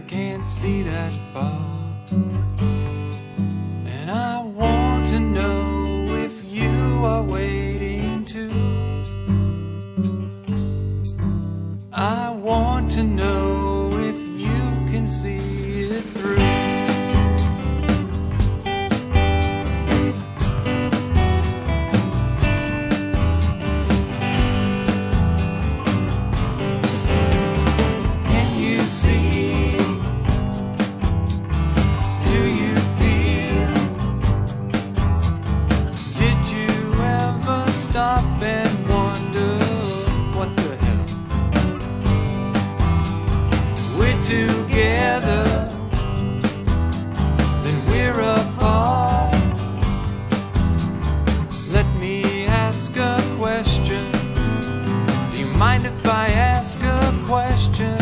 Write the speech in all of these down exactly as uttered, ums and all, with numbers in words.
can't see that far. And I want to know if you are waiting too. I want to know if you can see it through. Stop and wonder what the hell. We're together, then we're apart. Let me ask a question. Do you mind if I ask a question?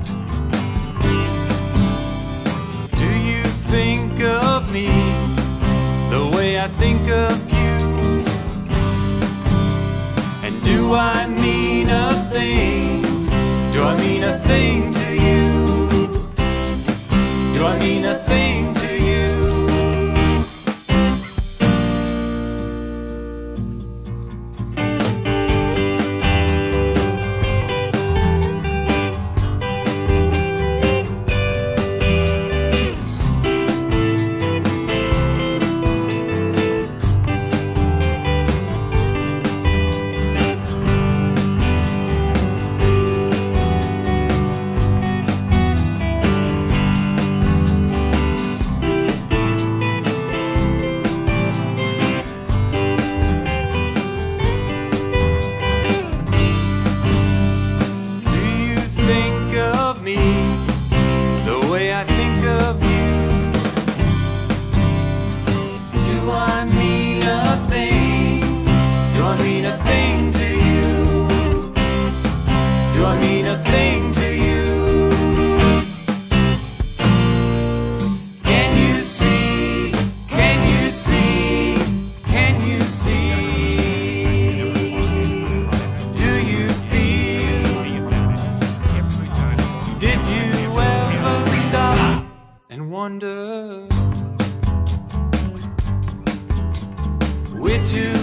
Do you think of me the way I think of you? Do I mean a thing? Do I mean a thing to you? Do I mean a thing to you? The way I think of you. Do I mean a thing? Do I mean a thing to you? Do I mean a thing to you? Can you see? Can you see? Can you see? Do you feel? Did you ever stop and wonder? We're too